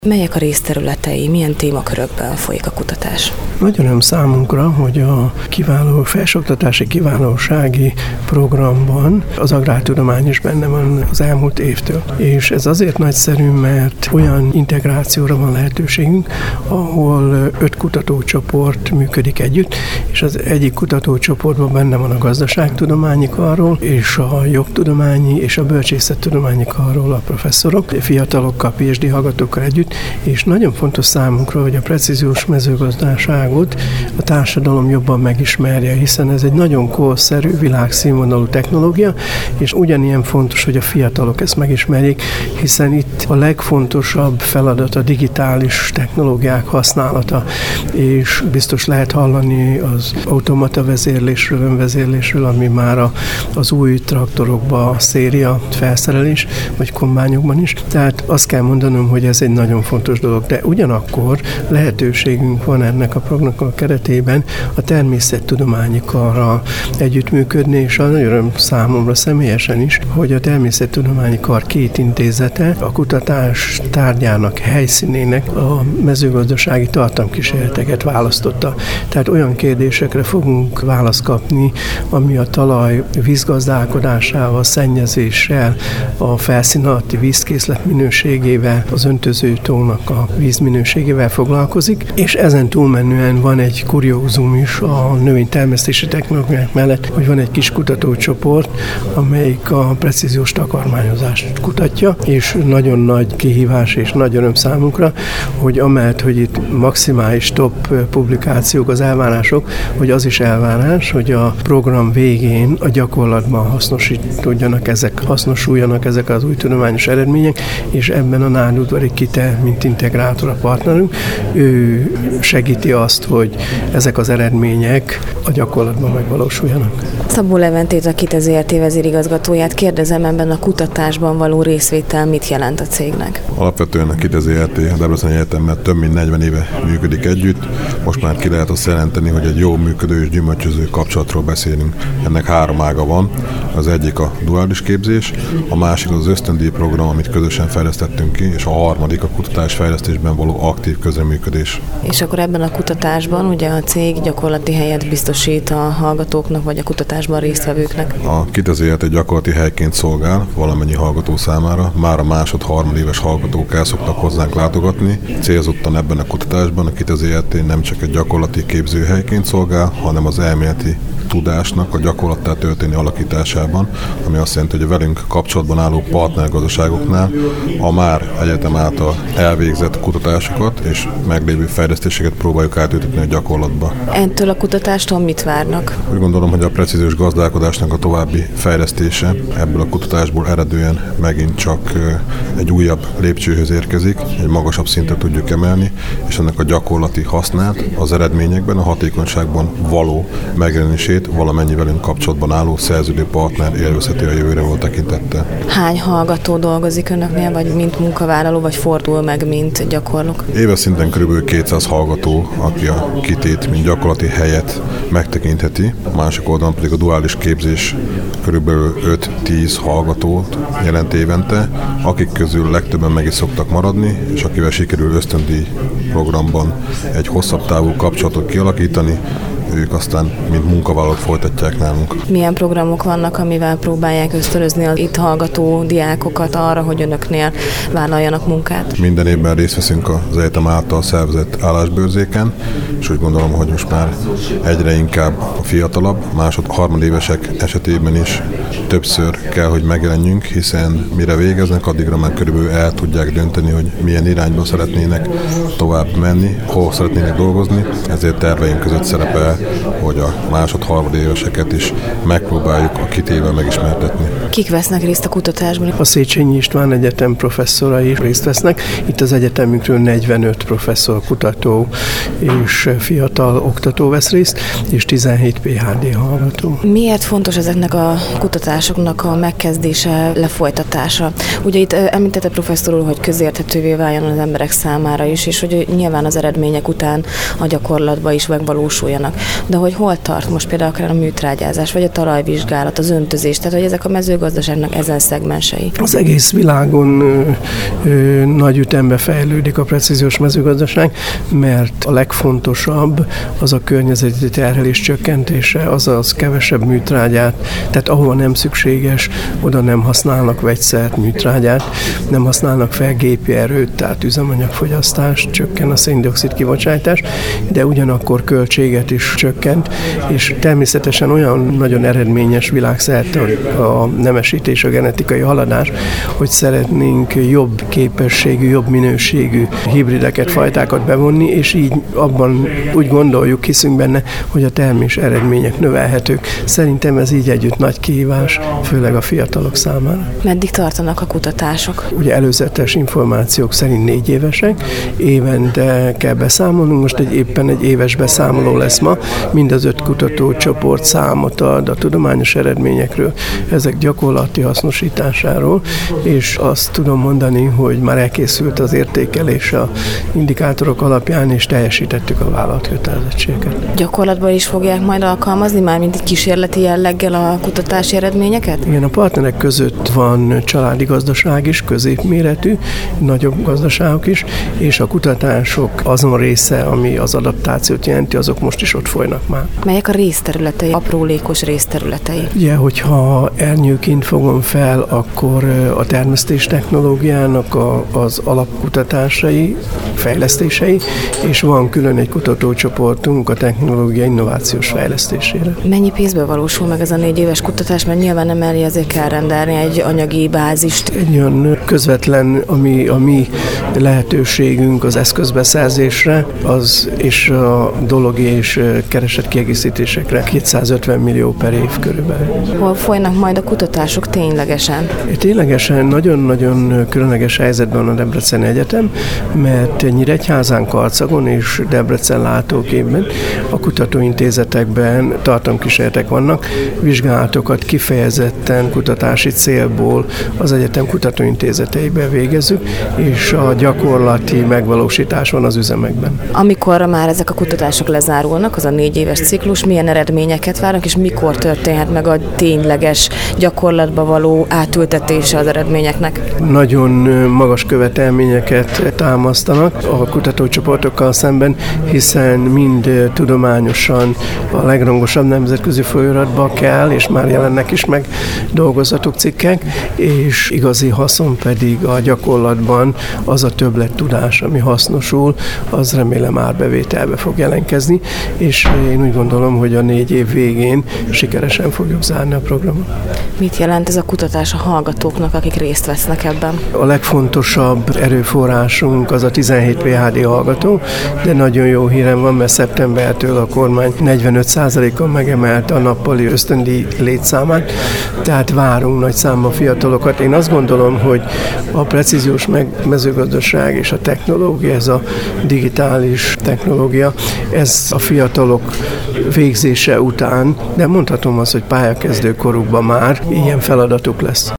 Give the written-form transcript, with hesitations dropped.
Melyek a részterületei, milyen témakörökben folyik a kutatás? Nagy öröm számunkra, hogy a kiváló felsőoktatási kiválósági programban az agrártudomány is benne van az elmúlt évtől. És ez azért nagyszerű, mert olyan integrációra van lehetőségünk, ahol 5 kutatócsoport működik együtt, és az egyik kutatócsoportban benne van a gazdaságtudományi karról, és a jogtudományi és a bölcsészettudományi karról a professzorok, fiatalokkal, PhD hallgatókkal együtt, és nagyon fontos számunkra, hogy a precíziós mezőgazdaságot a társadalom jobban megismerje, hiszen ez egy nagyon korszerű, világszínvonalú technológia, és ugyanilyen fontos, hogy a fiatalok ezt megismerjék, hiszen itt a legfontosabb feladat a digitális technológiák használata, és biztos lehet hallani az automata vezérlésről, önvezérlésről, ami már az új traktorokba a széria felszerelés, vagy kombányokban is. Tehát azt kell mondanom, hogy ez egy nagyon fontos dolog, de ugyanakkor lehetőségünk van ennek a programnak a keretében a természettudományi karral együttműködni, és a nagy öröm számomra személyesen is, hogy a természettudományi kar 2 intézete a kutatás tárgyának, helyszínének a mezőgazdasági tartalomkísérleteket választotta. Tehát olyan kérdésekre fogunk választ kapni, ami a talaj vízgazdálkodásával, szennyezéssel, a felszín alatti vízkészlet minőségével, az öntöző tónak a vízminőségével foglalkozik, és ezen túlmenően van egy kuriózum is a növénytermesztési technológiák mellett, hogy van egy kis kutatócsoport, amelyik a precíziós takarmányozást kutatja, és nagyon nagy kihívás és nagy öröm számunkra, hogy amellett, hogy itt maximális top publikációk az elvárások, hogy az is elvárás, hogy a program végén a gyakorlatban hasznosuljanak ezek az új tudományos eredmények, és ebben a Nádudvari Kite, mint integrátor a partnerünk, ő segíti azt, hogy ezek az eredmények a gyakorlatban megvalósuljanak. Szabó Leventét, a Kite Zrt. Vezérigazgatóját kérdezem, ebben a kutatásban való részvétel mit jelent a cégnek? Alapvetően a Kite Zrt. A Debreceni Egyetemmel több mint 40 éve működik együtt. Most már ki lehet azt jelenteni, hogy egy jó működő és gyümölcsöző kapcsolatról beszélünk. Ennek 3 ága van. Az egyik a duális képzés, a másik az ösztöndíj program, amit közösen fejlesztettünk ki, és a harmadik a kutatásfejlesztésben való aktív közreműködés. És akkor ebben a kutatásban ugye a cég gyakorlati helyet biztosít a hallgatóknak, vagy a kutatásban résztvevőknek? A Kite Zrt. Egy gyakorlati helyként szolgál valamennyi hallgató számára. Már a másod-harmadéves hallgatók el szoktak hozzánk látogatni. Célzottan ebben a kutatásban a Kite Zrt. Nem csak egy gyakorlati képzőhelyként szolgál, hanem az elméleti tudásnak a gyakorlattá történő alakításában, ami azt jelenti, hogy a velünk kapcsolatban álló partnergazdaságoknál a már egyetem által elvégzett kutatásokat és meglévő fejlesztéseket próbáljuk átültetni a gyakorlatba. Ettől a kutatástól mit várnak? Úgy gondolom, hogy a precíziós gazdálkodásnak a további fejlesztése ebből a kutatásból eredően megint csak egy újabb lépcsőhöz érkezik, egy magasabb szintre tudjuk emelni, és ennek a gyakorlati hasznát az eredményekben, a hatékonyságban való megjelenését valamennyi velünk kapcsolatban álló szerződő partner élvezheti a jövőre volt tekintettel. Hány hallgató dolgozik önöknél, vagy mint munkavállaló, vagy fordul meg, mint gyakornok? Éves szinten kb. 200 hallgató, aki a Kitét, mint gyakorlati helyet megtekintheti. A másik oldalon pedig a duális képzés kb. 5-10 hallgatót jelent évente, akik közül legtöbben meg is szoktak maradni, és akivel sikerül ösztöndíj programban egy hosszabb távú kapcsolatot kialakítani, ők aztán, mint munkavállalók folytatják nálunk. Milyen programok vannak, amivel próbálják ösztönözni az itt hallgató diákokat arra, hogy önöknél vállaljanak munkát? Minden évben részt veszünk az egyetem által szervezett állásbőrzéken, és úgy gondolom, hogy most már egyre inkább a fiatalabb, másod-harmadévesek esetében is többször kell, hogy megjelenjünk, hiszen mire végeznek, addigra már körülbelül el tudják dönteni, hogy milyen irányba szeretnének tovább menni, hol szeretnének dolgozni, ezért terveink között szerepel, hogy a másod-harmadéveseket is megpróbáljuk a Kitével megismertetni. Kik vesznek részt a kutatásban? A Széchenyi István Egyetem professzorai is részt vesznek. Itt az egyetemünkről 45 professzor, kutató és fiatal oktató vesz részt, és 17 PhD hallgató. Miért fontos ezeknek a kutatásoknak a megkezdése, lefolytatása? Ugye itt említette professzor úr, hogy közérthetővé váljon az emberek számára is, és hogy nyilván az eredmények után a gyakorlatban is megvalósuljanak. de hogy hol tart most például akár a műtrágyázás, vagy a talajvizsgálat, az öntözés, tehát hogy ezek a mezőgazdaságnak ezen szegmensei. Az egész világon nagy ütembe fejlődik a precíziós mezőgazdaság, mert a legfontosabb az a környezeti terhelés csökkentése, azaz kevesebb műtrágyát, tehát ahova nem szükséges, oda nem használnak vegyszert, műtrágyát, nem használnak fel gépi erőt, tehát üzemanyagfogyasztást, csökken a szén-dioxid kibocsátás, de ugyanakkor költséget is csökkent, és természetesen olyan nagyon eredményes világszerte a nemesítés, a genetikai haladás, hogy szeretnénk jobb képességű, jobb minőségű hibrideket, fajtákat bevonni, és így abban úgy gondoljuk, hiszünk benne, hogy a termés eredmények növelhetők. Szerintem ez így együtt nagy kihívás, főleg a fiatalok számára. Meddig tartanak a kutatások? Ugye előzetes információk szerint 4 évesek, évente kell beszámolnunk, most éppen egy éves beszámoló lesz ma, mind az 5 kutatócsoport számot ad a tudományos eredményekről, ezek gyakorlati hasznosításáról, és azt tudom mondani, hogy már elkészült az értékelés a indikátorok alapján, és teljesítettük a vállalt kötelezettségeket. Gyakorlatban is fogják majd alkalmazni már mint egy kísérleti jelleggel a kutatási eredményeket? Igen, a partnerek között van családi gazdaság is, középméretű, nagyobb gazdaságok is, és a kutatások azon része, ami az adaptációt jelenti, azok most is ott folynak már. Melyek a részterületei, aprólékos részterületei? Ugye, hogyha ernyőként fogom fel, akkor a termesztés technológiának az alapkutatásai, fejlesztései, és van külön egy kutatócsoportunk a technológia innovációs fejlesztésére. Mennyi pénzből valósul meg ez a 4 éves kutatás, mert nyilván emellé azért kell rendelni egy anyagi bázist? Egy olyan közvetlen, ami a mi lehetőségünk az eszközbeszerzésre, az és a dologi és keresett kiegészítésekre 250 millió per év körülbelül. Hol folynak majd a kutatások ténylegesen? Ténylegesen nagyon-nagyon különleges helyzetben a Debreceni Egyetem, mert Nyíregyházán, Karcagon és Debrecen látóképben a kutatóintézetekben tartalomkísérletek vannak, vizsgálatokat kifejezetten kutatási célból az egyetem kutatóintézeteiben végezzük, és a gyakorlati megvalósítás van az üzemekben. Amikor már ezek a kutatások lezárulnak, az a 4 éves ciklus, milyen eredményeket várnak, és mikor történhet meg a tényleges gyakorlatba való átültetése az eredményeknek? Nagyon magas követelményeket támasztanak a kutatócsoportokkal szemben, hiszen mind tudományosan a legrangosabb nemzetközi folyóiratba kell, és már jelennek is meg dolgozatok, cikkek, és igazi haszon pedig a gyakorlatban az a többlet tudás, ami hasznosul, az remélem árbevételbe fog jelentkezni, és én úgy gondolom, hogy a 4 év végén sikeresen fogjuk zárni a programot. Mit jelent ez a kutatás a hallgatóknak, akik részt vesznek ebben? A legfontosabb erőforrásunk az a 17 PhD hallgató, de nagyon jó hírem van, mert szeptembertől a kormány 45%-on megemelte a nappali ösztöndíj létszámát, tehát várunk nagy számban fiatalokat. Én azt gondolom, hogy a precíziós mezőgazdaság és a technológia, ez a digitális technológia, ez a fiatalok végzése után, de mondhatom azt, hogy pályakezdő korukban már ilyen feladatuk lesz.